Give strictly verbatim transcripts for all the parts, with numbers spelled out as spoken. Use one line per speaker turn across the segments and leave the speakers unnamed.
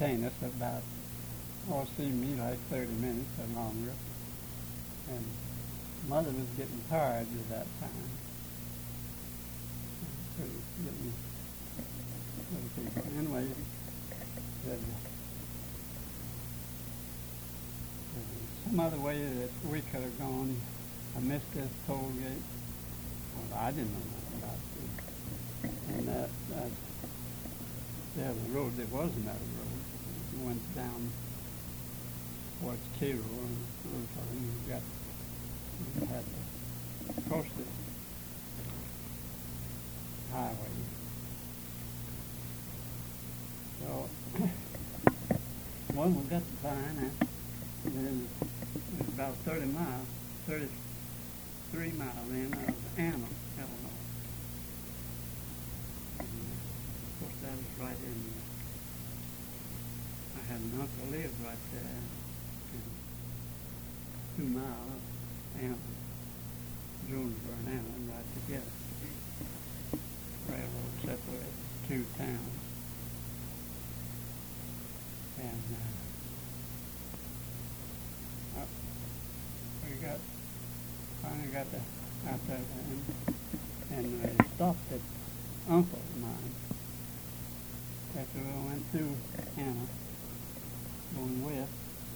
entertain us about, oh, it seemed to me like thirty minutes or longer. And Mother was getting tired at that time. Pretty getting little people. Anyway, said, some other way that we could have gone. I missed this toll gate. Well, I didn't know nothing about it. And that, that there was a road, there was another road. It went down towards Cairo and you got, you had to cross this highway. So, when we got to Pine, and then it was about thirty miles, thirty-three miles in out of Anna, Illinois. And of course, that was right in, I had an uncle lived right there, in two miles of Anna, Jonesboro and Anna, right together. Railroad separated two towns. And uh, uh, we got, finally got the, out there and, and we stopped at Uncle of mine. After we went through Anna, going west,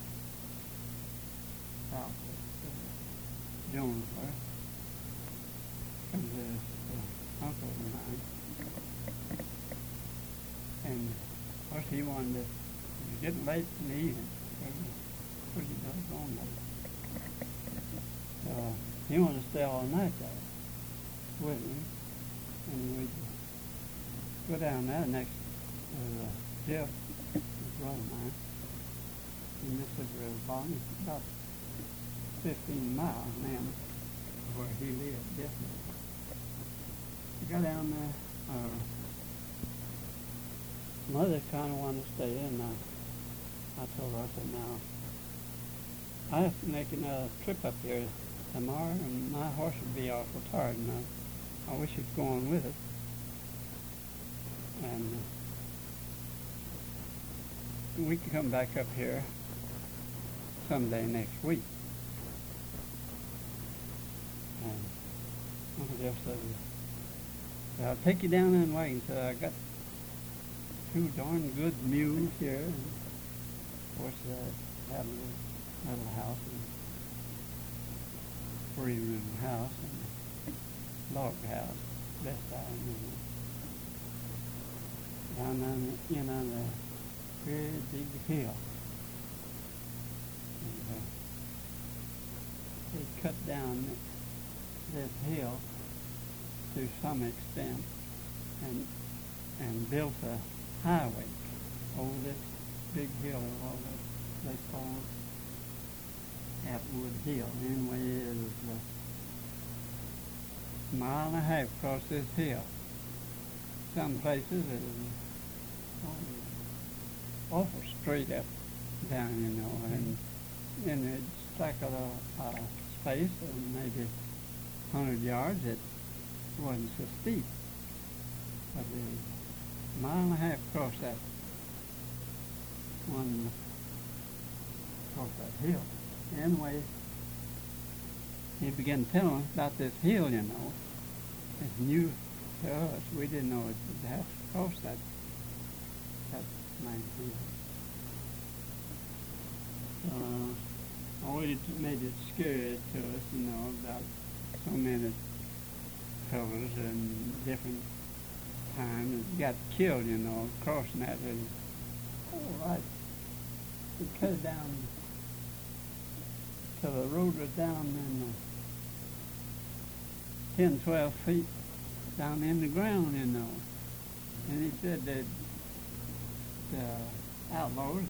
south of uh, Jonesboro, comes this uh, uncle of mine. And of course he wanted to, it was getting late in the evening, pretty doggone late. So he wanted to stay all night there with me, and we'd go down there next to uh, Jeff, his brother of mine, in Mississippi River Bottom. It's about fifteen miles now where he lived, definitely. We got down there, uh, Mother kind of wanted to stay in. Uh, I told her, I said, now, I have to make another trip up here tomorrow, and my horse would be awful tired, and I, I wish you'd go on with us. And uh, we can come back up here someday next week. And Uncle Jeff said, I'll take you down in wagon. So I got two darn good mules here, and of course uh, had a little, little house, and three-room house, and log house, best I remember. Down on the, you know, the very big hill. And, uh, they cut down this hill to some extent, and and built a highway over this big hill, or what they call Atwood Hill. Anyway, it was a mile and a half across this hill. Some places it was awful straight up, down, you know, and and it's like a, a space of maybe a hundred yards. It wasn't so steep, but it was a mile and a half across that one, across that hill. Anyway, he began telling us about this hill, you know. It's new to us. We didn't know it would have to cross that, that main hill. Uh, always made it scary to us, you know, about so many fellows in different times got killed, you know, crossing that. And, oh, right. We cut it down till the road was down in uh, ten, twelve feet down in the ground, you know. And he said that the outlaws